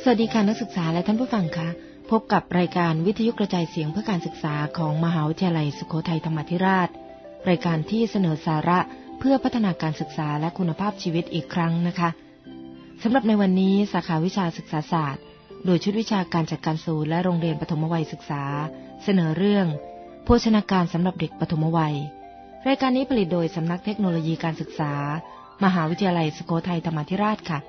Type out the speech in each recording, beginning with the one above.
วัสดีค่ะนักศึกษาและท่านผู้ฟังคะพบกับรายการวิทยุกระจายเสียงเพื่อการศึกษาของมหาวิทยาลัยสุโขทัยธรรมาธิราชรายการที่เสนอสาระเพื่อพัฒนาการศึกษาและคุณภาพชีวิตอีกครั้งนะคะสำหรับในวันนี้สาขาวิชาศึกษาศาสตร์โดยชุดวิชาการจัดการศูนย์และโรงเรียนปฐมวัยศึกษาเสนอเรื่องโภชนาการสำหรับเด็กปฐมวัยรายการนี้ผลิตโดยสำนักเทคโนโลยีการศึกษามหาวิทยาลัยสุโขทัยธรรมาธิราชค่ะ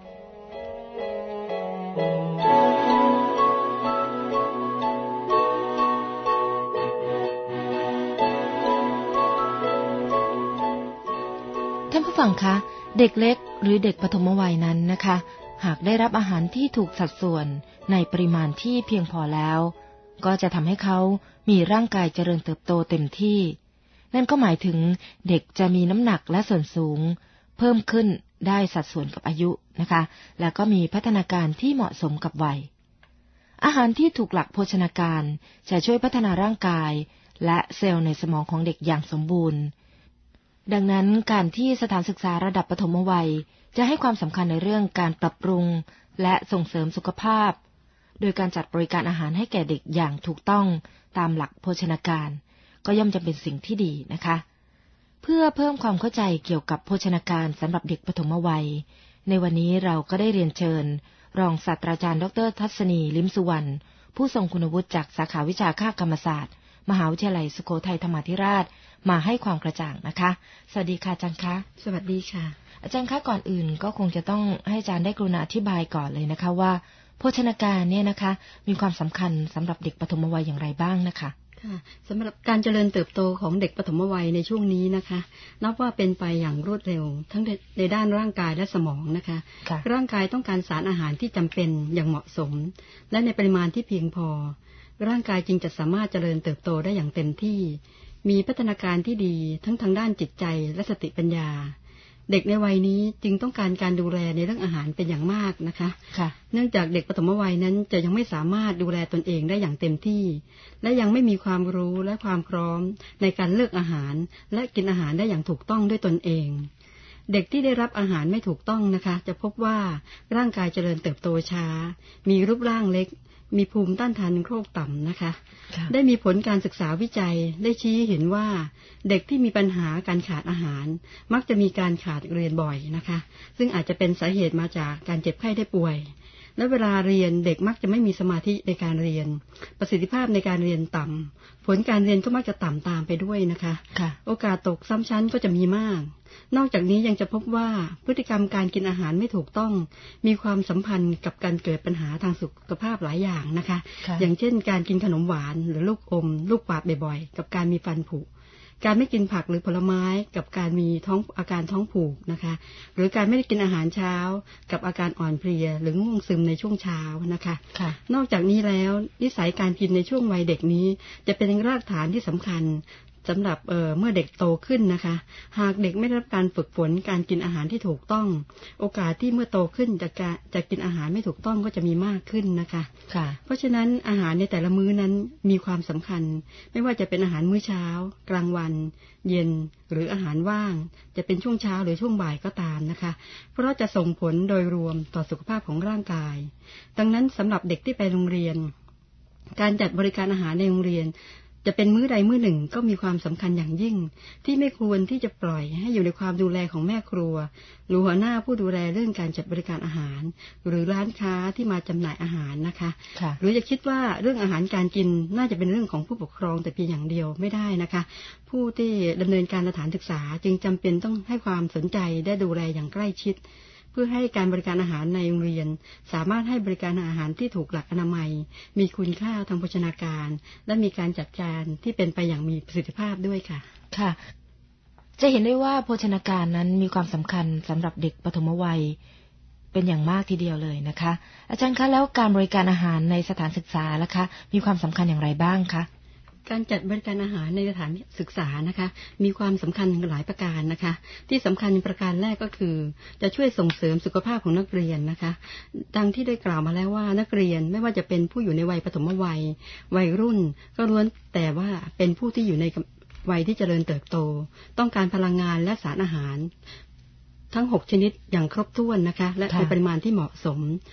ท่านผู้ฟังคะเด็กเล็กหรือเด็กปฐมวัยนั้นนะคะหากได้รับอาหารที่ถูกสัดส่วนในปริมาณที่เพียงพอแล้วก็จะทำให้เขามีร่างกายเจริญเติบโตเต็มที่นั่นก็หมายถึงเด็กจะมีน้ำหนักและส่วนสูงเพิ่มขึ้นได้สัดส่วนกับอายุนะคะแล้วก็มีพัฒนาการที่เหมาะสมกับวัยอาหารที่ถูกหลักโภชนาการจะช่วยพัฒนาร่างกายและเซลล์ในสมองของเด็กอย่างสมบูรณ์ดังนั้นการที่สถานศึกษาระดับปฐมวัยจะให้ความสำคัญในเรื่องการปรับปรุงและส่งเสริมสุขภาพโดยการจัดบริการอาหารให้แก่เด็กอย่างถูกต้องตามหลักโภชนาการก็ย่อมจะเป็นสิ่งที่ดีนะคะเพื่อเพิ่มความเข้าใจเกี่ยวกับโภชนาการสำหรับเด็กปฐมวัยในวันนี้เราก็ได้เรียนเชิญรองศาสตราจารย์ดร.ทัศนีลิ้มสุวรรณผู้ทรงคุณวุฒิจากสาขาวิชาคกรรมศาสตร์มหาวิทยาลัยสุโขทัยธรรมาธิราชมาให้ความกระจ่างนะคะสวัสดีค่ะอาจารย์คะสวัสดีค่ะอาจารย์คะก่อนอื่นก็คงจะต้องให้อาจารย์ได้กรุณาอธิบายก่อนเลยนะคะว่าโภชนาการเนี่ยนะคะมีความสำคัญสำหรับเด็กปฐมวัยอย่างไรบ้างนะคะค่ะสำหรับการเจริญเติบโตของเด็กปฐมวัยในช่วงนี้นะคะนับว่าเป็นไปอย่างรวดเร็วทั้งในด้านร่างกายและสมองนะคะร่างกายต้องการสารอาหารที่จำเป็นอย่างเหมาะสมและในปริมาณที่เพียงพอร่างกายจึงจะสามารถเจริญเติบโตได้อย่างเต็มที่มีพัฒนาการที่ดีทั้งทางด้านจิตใจและสติปัญญาเด็กในวัยนี้จึงต้องการดูแลในเรื่องอาหารเป็นอย่างมากนะคะเนื่องจากเด็กปฐมวัยนั้นจะยังไม่สามารถดูแลตนเองได้อย่างเต็มที่และยังไม่มีความรู้และความพร้อมในการเลือกอาหารและกินอาหารได้อย่างถูกต้องด้วยตนเองเด็กที่ได้รับอาหารไม่ถูกต้องนะคะจะพบว่าร่างกายเจริญเติบโตช้ามีรูปร่างเล็กมีภูมิต้านทานโรคต่ำนะคะได้มีผลการศึกษาวิจัยได้ชี้เห็นว่าเด็กที่มีปัญหาการขาดอาหารมักจะมีการขาดเรียนบ่อยนะคะซึ่งอาจจะเป็นสาเหตุมาจากการเจ็บไข้ได้ป่วยและเวลาเรียนเด็กมักจะไม่มีสมาธิในการเรียนประสิทธิภาพในการเรียนต่ำผลการเรียนก็มักจะต่ำตามไปด้วยนะคะโอกาสตกซ้ำชั้นก็จะมีมากนอกจากนี้ยังจะพบว่าพฤติกรรมการกินอาหารไม่ถูกต้องมีความสัมพันธ์กับการเกิดปัญหาทางสุขภาพหลายอย่างนะคะอย่างเช่นการกินขนมหวานหรือลูกอมลูกกวาดบ่อยๆกับการมีฟันผุการไม่กินผักหรือผลไม้กับการมีอาการท้องผูกนะคะหรือการไม่ได้กินอาหารเช้ากับอาการอ่อนเพลียหรือง่วงซึมในช่วงเช้านะคะนอกจากนี้แล้วนิสัยการกินในช่วงวัยเด็กนี้จะเป็นรากฐานที่สำคัญสำหรับเมื่อเด็กโตขึ้นนะคะหากเด็กไม่ได้รับการฝึกฝนการกินอาหารที่ถูกต้องโอกาสที่เมื่อโตขึ้นจะกินอาหารไม่ถูกต้องก็จะมีมากขึ้นนะคะเพราะฉะนั้นอาหารในแต่ละมื้อนั้นมีความสำคัญไม่ว่าจะเป็นอาหารมื้อเช้ากลางวันเย็นหรืออาหารว่างจะเป็นช่วงเช้าหรือช่วงบ่ายก็ตามนะคะเพราะจะส่งผลโดยรวมต่อสุขภาพของร่างกายดังนั้นสำหรับเด็กที่ไปโรงเรียนการจัดบริการอาหารในโรงเรียนจะเป็นมื้อใดมื้อหนึ่งก็มีความสำคัญอย่างยิ่งที่ไม่ควรที่จะปล่อยให้อยู่ในความดูแลของแม่ครัวหรือหัวหน้าผู้ดูแลเรื่องการจัดบริการอาหารหรือร้านค้าที่มาจำหน่ายอาหารนะคะหรือจะคิดว่าเรื่องอาหารการกินน่าจะเป็นเรื่องของผู้ปกครองแต่เพียงอย่างเดียวไม่ได้นะคะผู้ที่ดำเนินการสถานศึกษาจึงจำเป็นต้องให้ความสนใจและดูแลอย่างใกล้ชิดเพื่อให้การบริการอาหารในโรงเรียนสามารถให้บริการอาหารที่ถูกหลักอนามัยมีคุณค่าทางโภชนาการและมีการจัดการที่เป็นไปอย่างมีประสิทธิภาพด้วยค่ะค่ะจะเห็นได้ว่าโภชนาการนั้นมีความสำคัญสำหรับเด็กปฐมวัยเป็นอย่างมากทีเดียวเลยนะคะอาจารย์คะแล้วการบริการอาหารในสถานศึกษาล่ะคะมีความสำคัญอย่างไรบ้างคะการจัดบริการอาหารในสถานศึกษานะคะมีความสำคัญหลายประการนะคะที่สำคัญประการแรกก็คือจะช่วยส่งเสริมสุขภาพของนักเรียนนะคะดังที่ได้กล่าวมาแล้วว่านักเรียนไม่ว่าจะเป็นผู้อยู่ในวัยปฐมวัยวัยรุ่นก็ล้วนแต่ว่าเป็นผู้ที่อยู่ในวัยที่เจริญเติบโตต้องการพลังงานและสารอาหารทั้ง6ชนิดอย่างครบถ้วนนะคะและในปริมาณที่เหมาะสม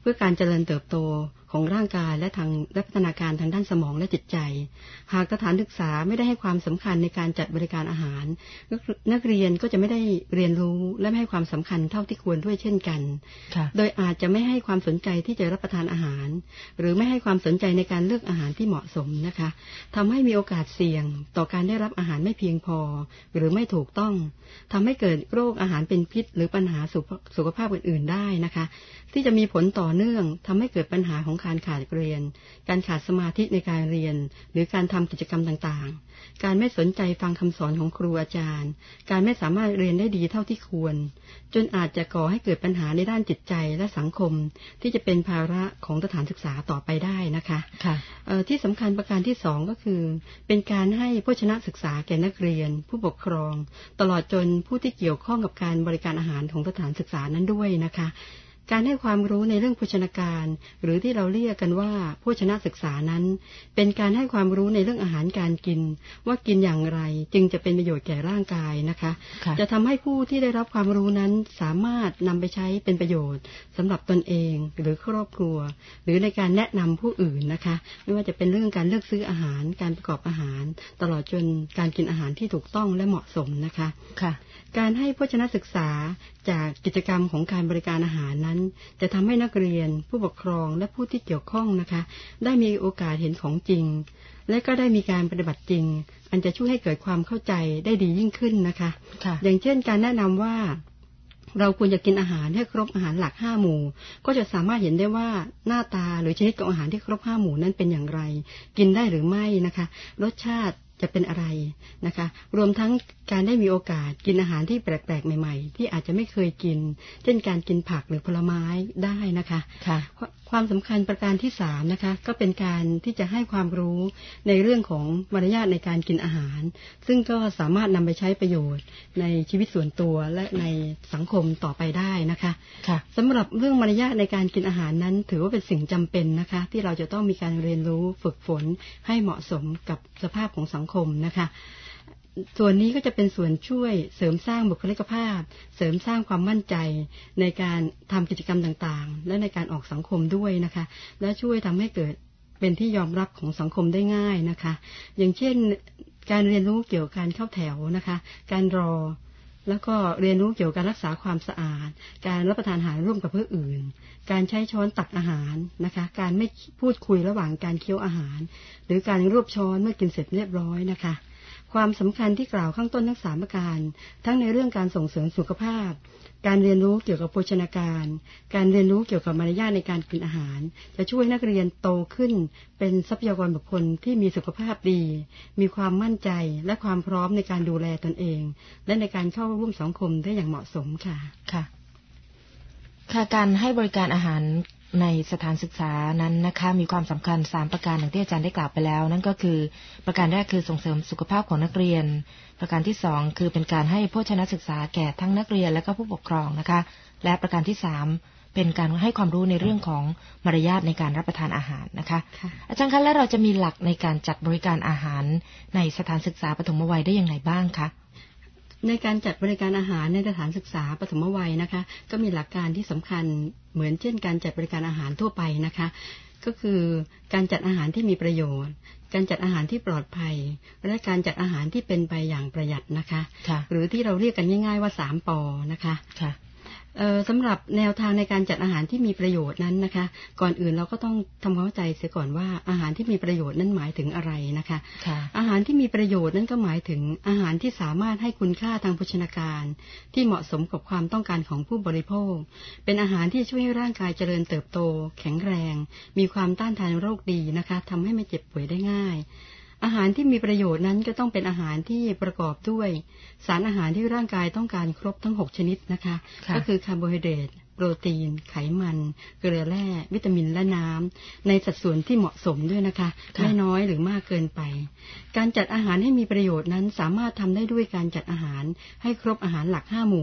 พื่อการเจริญเติบโตของร่างกายและพัฒนาการทางด้านสมองและจิตใจหากสถานศึกษาไม่ได้ให้ความสำคัญในการจัดบริการอาหารนักเรียนก็จะไม่ได้เรียนรู้และไม่ให้ความสำคัญเท่าที่ควรด้วยเช่นกันโดยอาจจะไม่ให้ความสนใจที่จะรับประทานอาหารหรือไม่ให้ความสนใจในการเลือกอาหารที่เหมาะสมนะคะทำให้มีโอกาสเสี่ยงต่อการได้รับอาหารไม่เพียงพอหรือไม่ถูกต้องทำให้เกิดโรคอาหารเป็นพิษหรือปัญหาสุขภาพอื่นๆได้นะคะที่จะมีผลต่อเนื่องทำให้เกิดปัญหาของการขาดเรียนการขาดสมาธิในการเรียนหรือการทำกิจกรรมต่างๆการไม่สนใจฟังคำสอนของครูอาจารย์การไม่สามารถเรียนได้ดีเท่าที่ควรจนอาจจะก่อให้เกิดปัญหาในด้านจิตใจและสังคมที่จะเป็นภาระของสถานศึกษาต่อไปได้นะคะที่สำคัญประการที่2ก็คือเป็นการให้โภชนะศึกษาแก่นักเรียนผู้ปกครองตลอดจนผู้ที่เกี่ยวข้องกับการบริการอาหารของสถานศึกษานั้นด้วยนะคะการให้ความรู้ในเรื่องโภชนาการหรือที่เราเรียกกันว่าโภชนะศึกษานั้นเป็นการให้ความรู้ในเรื่องอาหารการกินว่ากินอย่างไรจึงจะเป็นประโยชน์แก่ร่างกายนะคะจะทำให้ผู้ที่ได้รับความรู้นั้นสามารถนำไปใช้เป็นประโยชน์สำหรับตนเองหรือครอบครัวหรือในการแนะนำผู้อื่นนะคะไม่ว่าจะเป็นเรื่องการเลือกซื้ออาหารการประกอบอาหารตลอดจนการกินอาหารที่ถูกต้องและเหมาะสมนะคะการให้โภชนะศึกษาจากกิจกรรมของการบริการอาหารนั้นจะทำให้นักเรียนผู้ปกครองและผู้ที่เกี่ยวข้องนะคะได้มีโอกาสเห็นของจริงและก็ได้มีการปฏิบัติจริงอันจะช่วยให้เกิดความเข้าใจได้ดียิ่งขึ้นนะคะอย่างเช่นการแนะนำว่าเราควรจะกินอาหารให้ครบอาหารหลัก5หมู่ก็จะสามารถเห็นได้ว่าหน้าตาหรือชนิดของอาหารที่ครบ5หมู่นั้นเป็นอย่างไรกินได้หรือไม่นะคะรสชาติจะเป็นอะไรนะคะรวมทั้งการได้มีโอกาสกินอาหารที่แปลกๆใหม่ๆที่อาจจะไม่เคยกินเช่นการกินผักหรือผลไม้ได้นะคะความสำคัญประการที่3นะคะก็เป็นการที่จะให้ความรู้ในเรื่องของมารยาทในการกินอาหารซึ่งก็สามารถนำไปใช้ประโยชน์ในชีวิตส่วนตัวและในสังคมต่อไปได้นะคะสำหรับเรื่องมารยาทในการกินอาหารนั้นถือว่าเป็นสิ่งจำเป็นนะคะที่เราจะต้องมีการเรียนรู้ฝึกฝนให้เหมาะสมกับสภาพของสังคมนะคะส่วนนี้ก็จะเป็นส่วนช่วยเสริมสร้างบุคลิกภาพเสริมสร้างความมั่นใจในการทำกิจกรรมต่างๆและในการออกสังคมด้วยนะคะและช่วยทำให้เกิดเป็นที่ยอมรับของสังคมได้ง่ายนะคะอย่างเช่นการเรียนรู้เกี่ยวกับการเข้าแถวนะคะการรอแล้วก็เรียนรู้เกี่ยวกับการรักษาความสะอาดการรับประทานอาหารร่วมกับผู้อื่นการใช้ช้อนตักอาหารนะคะการไม่พูดคุยระหว่างการเคี้ยวอาหารหรือการรวบช้อนเมื่อกินเสร็จเรียบร้อยนะคะความสำคัญที่กล่าวข้างต้นทั้ง3ประการทั้งในเรื่องการส่งเสริมสุขภาพการเรียนรู้เกี่ยวกับโภชนาการการเรียนรู้เกี่ยวกับมารยาทในการกินอาหารจะช่วยนักเรียนโตขึ้นเป็นทรัพยากรบุคคลที่มีสุขภาพดีมีความมั่นใจและความพร้อมในการดูแลตนเองและในการเข้าร่วมสังคมได้อย่างเหมาะสมค่ะการให้บริการอาหารในสถานศึกษานั้นนะคะมีความสำคัญ3ประการอย่างที่อาจารย์ได้กล่าวไปแล้วนั่นก็คือประการแรกคือส่งเสริมสุขภาพของนักเรียนประการที่2คือเป็นการให้โภชนะศึกษาแก่ทั้งนักเรียนและก็ผู้ปกครองนะคะและประการที่3เป็นการให้ความรู้ในเรื่องของมารยาทในการรับประทานอาหารนะคะอาจารย์คะและเราจะมีหลักในการจัดบริการอาหารในสถานศึกษาปฐมวัยได้อย่างไรบ้างคะในการจัดบริการอาหารในสถานศึกษาปฐมวัยนะคะก็มีหลักการที่สำคัญเหมือนเช่นการจัดบริการอาหารทั่วไปนะคะก็คือการจัดอาหารที่มีประโยชน์การจัดอาหารที่ปลอดภัยและการจัดอาหารที่เป็นไปอย่างประหยัดนะคะหรือที่เราเรียกกันง่ายๆว่า3 ป.นะคะสำหรับแนวทางในการจัดอาหารที่มีประโยชน์นั้นนะคะก่อนอื่นเราก็ต้องทำความเข้าใจเสียก่อนว่าอาหารที่มีประโยชน์นั้นหมายถึงอะไรนะคะอาหารที่มีประโยชน์นั้นก็หมายถึงอาหารที่สามารถให้คุณค่าทางโภชนาการที่เหมาะสมกับความต้องการของผู้บริโภคเป็นอาหารที่ช่วยให้ร่างกายเจริญเติบโตแข็งแรงมีความต้านทานโรคดีนะคะทำให้ไม่เจ็บป่วยได้ง่ายอาหารที่มีประโยชน์นั้นก็ต้องเป็นอาหารที่ประกอบด้วยสารอาหารที่ร่างกายต้องการครบทั้ง6ชนิดนะคะก็คือคาร์โบไฮเดรตโปรตีนไขมันเกลือแร่วิตามินและน้ำในสัดส่วนที่เหมาะสมด้วยนะคะไม่น้อยหรือมากเกินไปการจัดอาหารให้มีประโยชน์นั้นสามารถทำได้ด้วยการจัดอาหารให้ครบอาหารหลัก5หมู่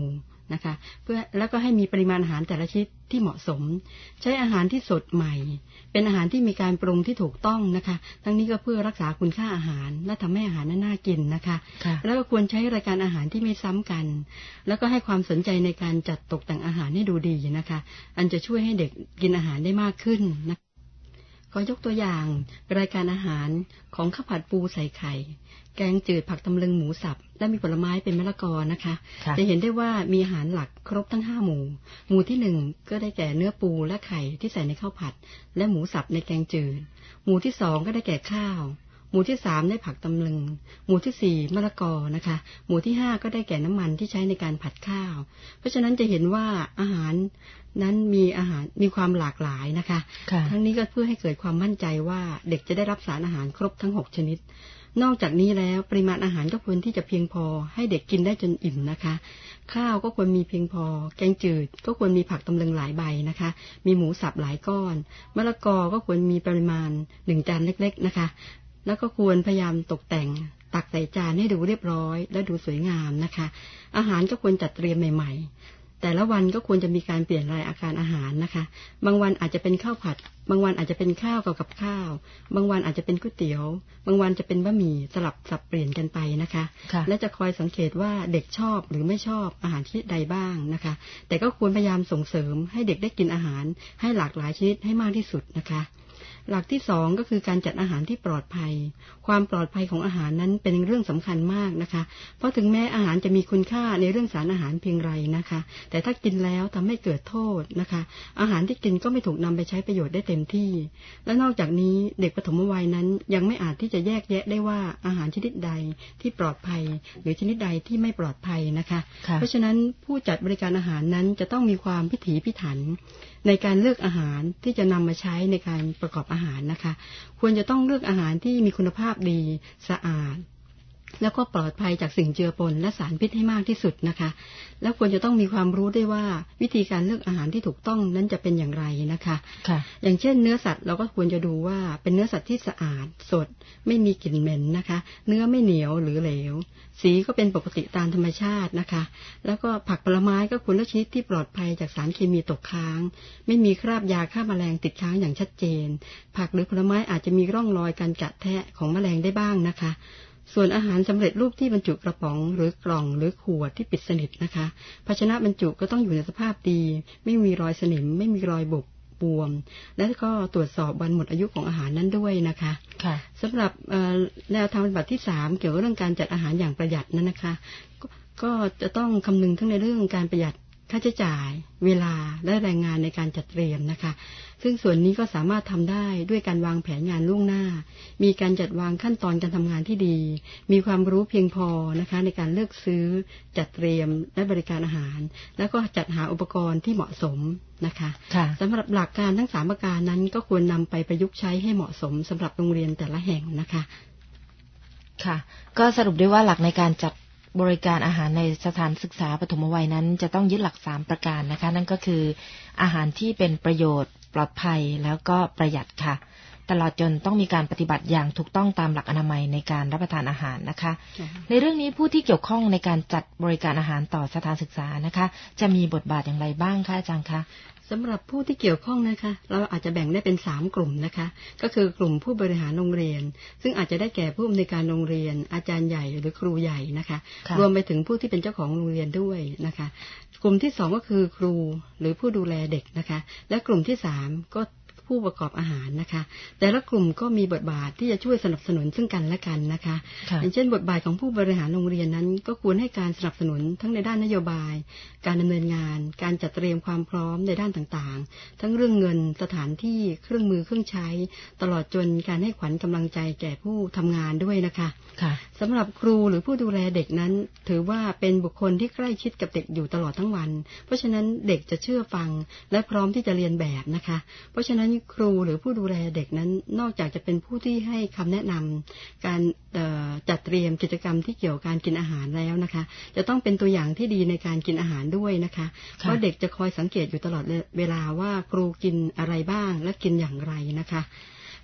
นะคะแล้วก็ให้มีปริมาณอาหารแต่ละชนิดที่เหมาะสมใช้อาหารที่สดใหม่เป็นอาหารที่มีการปรุงที่ถูกต้องนะคะทั้งนี้ก็เพื่อรักษาคุณค่าอาหารและทำให้อาหารน่ากินนะคะแล้วก็ควรใช้รายการอาหารที่ไม่ซ้ำกันแล้วก็ให้ความสนใจในการจัดตกแต่งอาหารให้ดูดีนะคะอันจะช่วยให้เด็กกินอาหารได้มากขึ้นนะขอยกตัวอย่างรายการอาหารของข้าวผัดปูใส่ไข่แกงจืดผักตำลึงหมูสับและมีผลไม้เป็นมะละกอนะคะจะเห็นได้ว่ามีอาหารหลักครบทั้ง5 หมู่หมู่ที่1ก็ได้แก่เนื้อปูและไข่ที่ใส่ในข้าวผัดและหมูสับในแกงจืดหมู่ที่2ก็ได้แก่ข้าวหมู่ที่3ได้ผักตำลึงหมู่ที่4มะละกอนะคะหมู่ที่5ก็ได้แก่น้ำมันที่ใช้ในการผัดข้าวเพราะฉะนั้นจะเห็นว่าอาหารนั้นมีความหลากหลายนะคะทั้งนี้ก็เพื่อให้เกิดความมั่นใจว่าเด็กจะได้รับสารอาหารครบทั้ง6 ชนิดนอกจากนี้แล้วปริมาณอาหารก็ควรที่จะเพียงพอให้เด็กกินได้จนอิ่มนะคะข้าวก็ควรมีเพียงพอแกงจืดก็ควรมีผักตำลึงหลายใบนะคะมีหมูสับหลายก้อนมะละกอก็ควรมีปริมาณ1 จานเล็กๆนะคะแล้วก็ควรพยายามตกแต่งตักใส่จานให้ดูเรียบร้อยและดูสวยงามนะคะอาหารก็ควรจัดเตรียมใหม่ๆแต่ละวันก็ควรจะมีการเปลี่ยนรายอาการอาหารนะคะบางวันอาจจะเป็นข้าวผัดบางวันอาจจะเป็นข้าวกับข้าวบางวันอาจจะเป็นก๋วยเตี๋ยวบางวันจะเป็นบะหมี่สลับสับเปลี่ยนกันไปนะคะและจะคอยสังเกตว่าเด็กชอบหรือไม่ชอบอาหารชนิดใดบ้างนะคะแต่ก็ควรพยายามส่งเสริมให้เด็กได้กินอาหารให้หลากหลายชนิดให้มากที่สุดนะคะหลักที่2ก็คือการจัดอาหารที่ปลอดภัยความปลอดภัยของอาหารนั้นเป็นเรื่องสำคัญมากนะคะเพราะถึงแม้อาหารจะมีคุณค่าในเรื่องสารอาหารเพียงไรนะคะแต่ถ้ากินแล้วทำให้เกิดโทษนะคะอาหารที่กินก็ไม่ถูกนำไปใช้ประโยชน์ได้เต็มที่และนอกจากนี้เด็กปฐมวัยนั้นยังไม่อาจที่จะแยกแยะได้ว่าอาหารชนิดใดที่ปลอดภัยหรือชนิดใดที่ไม่ปลอดภัยนะคะเพราะฉะนั้นผู้จัดบริการอาหารนั้นจะต้องมีความพิถีพิถันในการเลือกอาหารที่จะนำมาใช้ในการประกอบอาหารนะคะควรจะต้องเลือกอาหารที่มีคุณภาพดีสะอาดแล้วก็ปลอดภัยจากสิ่งเจือปนและสารพิษให้มากที่สุดนะคะแล้วควรจะต้องมีความรู้ด้วยว่าวิธีการเลือกอาหารที่ถูกต้องนั้นจะเป็นอย่างไรนะคะอย่างเช่นเนื้อสัตว์เราก็ควรจะดูว่าเป็นเนื้อสัตว์ที่สะอาดสดไม่มีกลิ่นเหม็นนะคะเนื้อไม่เหนียวหรือเหลวสีก็เป็นปกติตามธรรมชาตินะคะแล้วก็ผักผลไม้ก็ควรเลือกชนิดที่ปลอดภัยจากสารเคมีตกค้างไม่มีคราบยาฆ่าแมลงติดค้างอย่างชัดเจนผักหรือผลไม้อาจจะมีร่องรอยการกัดแทะของแมลงได้บ้างนะคะส่วนอาหารสำเร็จรูปที่บรรจุกระป๋องหรือกล่องหรือขวดที่ปิดสนิทนะคะภาชนะบรรจุก็ต้องอยู่ในสภาพดีไม่มีรอยสนิมไม่มีรอยบุบบวมและก็ตรวจสอบวันหมดอายุของอาหารนั้นด้วยนะคะสำหรับแนวทางปฏิบัติที่3เกี่ยวกับเรื่องการจัดอาหารอย่างประหยัดนั้นนะคะก็จะต้องคำนึงทั้งในเรื่องการประหยัดค่าใช้จ่ายเวลาและแรงงานในการจัดเตรียมนะคะซึ่งส่วนนี้ก็สามารถทำได้ด้วยการวางแผนงานล่วงหน้ามีการจัดวางขั้นตอนการทำงานที่ดีมีความรู้เพียงพอนะคะในการเลือกซื้อจัดเตรียมและบริการอาหารแล้วก็จัดหาอุปกรณ์ที่เหมาะสมนะคะสำหรับหลักการทั้ง3ประการนั้นก็ควรนำไปประยุกต์ใช้ให้เหมาะสมสำหรับโรงเรียนแต่ละแห่งนะคะค่ะก็สรุปได้ว่าหลักในการจัดบริการอาหารในสถานศึกษาปฐมวัยนั้นจะต้องยึดหลัก3ประการนะคะนั่นก็คืออาหารที่เป็นประโยชน์ปลอดภัยแล้วก็ประหยัดค่ะตลอดจนต้องมีการปฏิบัติอย่างถูกต้องตามหลักอนามัยในการรับประทานอาหารนะคะในเรื่องนี้ผู้ที่เกี่ยวข้องในการจัดบริการอาหารต่อสถานศึกษานะคะจะมีบทบาทอย่างไรบ้างคะอาจารย์คะสำหรับผู้ที่เกี่ยวข้องนะคะเราอาจจะแบ่งได้เป็น3กลุ่มนะคะก็คือกลุ่มผู้บริหารโรงเรียนซึ่งอาจจะได้แก่ผู้อำนวยการโรงเรียนอาจารย์ใหญ่หรือครูใหญ่นะคะรวมไปถึงผู้ที่เป็นเจ้าของโรงเรียนด้วยนะคะกลุ่มที่2ก็คือครูหรือผู้ดูแลเด็กนะคะและกลุ่มที่3ก็ผู้ประกอบอาหารนะคะแต่ละกลุ่มก็มีบทบาทที่จะช่วยสนับสนุนซึ่งกันและกันนะคะอย่างเช่นบทบาทของผู้บริหารโรงเรียนนั้นก็ควรให้การสนับสนุนทั้งในด้านนโยบายการดำเนินงานการจัดเตรียมความพร้อมในด้านต่างๆทั้งเรื่องเงินสถานที่เครื่องมือเครื่องใช้ตลอดจนการให้ขวัญกำลังใจแก่ผู้ทำงานด้วยนะคะสำหรับครูหรือผู้ดูแลเด็กนั้นถือว่าเป็นบุคคลที่ใกล้ชิดกับเด็กอยู่ตลอดทั้งวันเพราะฉะนั้นเด็กจะเชื่อฟังและพร้อมที่จะเรียนแบบนะคะเพราะฉะนั้นครูหรือผู้ดูแลเด็กนั้นนอกจากจะเป็นผู้ที่ให้คำแนะนำการจัดเตรียมกิจกรรมที่เกี่ยวกับการกินอาหารแล้วนะคะจะต้องเป็นตัวอย่างที่ดีในการกินอาหารด้วยนะคะเพราะเด็กจะคอยสังเกตอยู่ตลอดเวลาว่าครูกินอะไรบ้างและกินอย่างไรนะคะส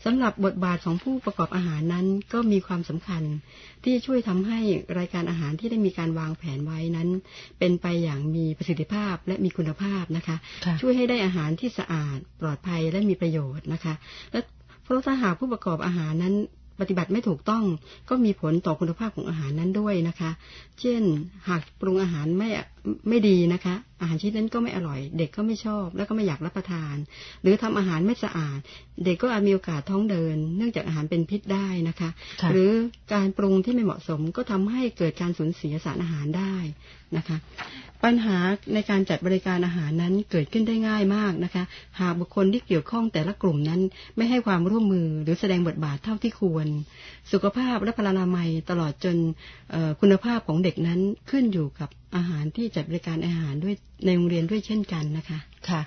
สำหรับบทบาทของผู้ประกอบอาหารนั้นก็มีความสำคัญที่ช่วยทำให้รายการอาหารที่ได้มีการวางแผนไว้นั้นเป็นไปอย่างมีประสิทธิภาพและมีคุณภาพนะคะช่วยให้ได้อาหารที่สะอาดปลอดภัยและมีประโยชน์นะคะและเพราะถ้าหากผู้ประกอบอาหารนั้นปฏิบัติไม่ถูกต้องก็มีผลต่อคุณภาพของอาหารนั้นด้วยนะคะเช่นหากปรุงอาหารไม่ดีนะคะอาหารชิ้นนั้นก็ไม่อร่อยเด็กก็ไม่ชอบแล้วก็ไม่อยากรับประทานหรือทำอาหารไม่สะอาดเด็กก็อาจมีโอกาสท้องเดินเนื่องจากอาหารเป็นพิษได้นะคะหรือการปรุงที่ไม่เหมาะสมก็ทำให้เกิดการสูญเสียสารอาหารได้นะคะปัญหาในการจัดบริการอาหารนั้นเกิดขึ้นได้ง่ายมากนะคะหากบุคคลที่เกี่ยวข้องแต่ละกลุ่มนั้นไม่ให้ความร่วมมือหรือแสดงบทบาทเท่าที่ควรสุขภาพและพลานามัยตลอดจนคุณภาพของเด็กนั้นขึ้นอยู่กับอาหารที่จัดบริการอาหารด้วยในโรงเรียนด้วยเช่นกันนะคะค่ะ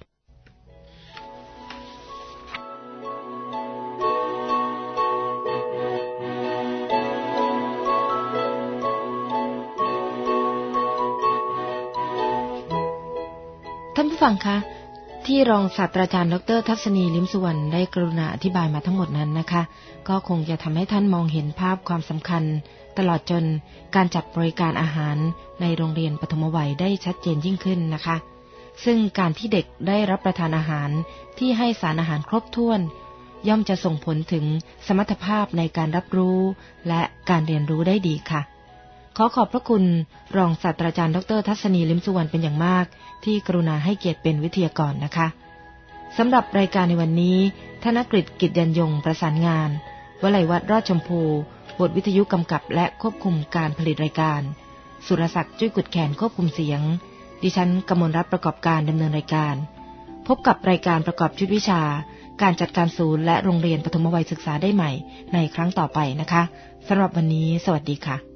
ท่านผู้ฟังคะที่รองศาสตราจารย์ดร.ทัศนีลิ้มสุวรรณได้กรุณาอธิบายมาทั้งหมดนั้นนะคะก็คงจะทำให้ท่านมองเห็นภาพความสำคัญตลอดจนการจัดบริการอาหารในโรงเรียนปฐมวัยได้ชัดเจนยิ่งขึ้นนะคะซึ่งการที่เด็กได้รับประทานอาหารที่ให้สารอาหารครบถ้วนย่อมจะส่งผลถึงสมรรถภาพในการรับรู้และการเรียนรู้ได้ดีค่ะขอขอบพระคุณรองศาสตราจารย์ดร.ทัศนีลิ้มสุวรรณเป็นอย่างมากที่กรุณาให้เกียรติเป็นวิทยากรนะคะสำหรับรายการในวันนี้ธนกฤษ กิจยัญยงประสานงานวลัยวัฒน์รอดชมพูบทวิทยุกำกับและควบคุมการผลิตรายการสุรศักดิ์จุ้ยกุดแขนควบคุมเสียงดิฉันกมลรัตน์ประกอบการดำเนินรายการพบกับรายการประกอบชุดวิชาการจัดการศูนย์และโรงเรียนปฐมวัยศึกษาได้ใหม่ในครั้งต่อไปนะคะสำหรับวันนี้สวัสดีค่ะ